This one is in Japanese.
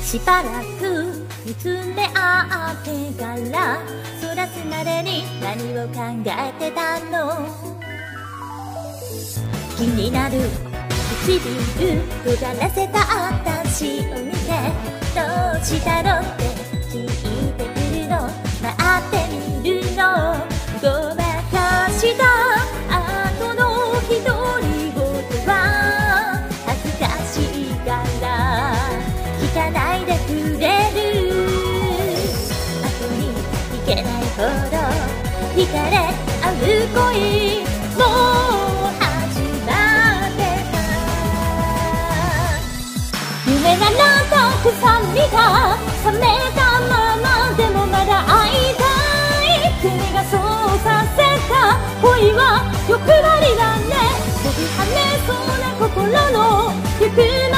しばらく見つめ合ってからそらすまでに何を考えてたの。気になる唇尖らせた私を見てどうしたのって聞いてくるの。待ってみるの。ごまかした後の独り言は恥ずかしいから聞かないでくれる。後に引けないほど惹かれ合う恋もう始まってた。夢ならと臭みが冷めたままでもまだ会いたい。君がそうさせた恋は欲張りだね。飛び跳ねそうな心の行く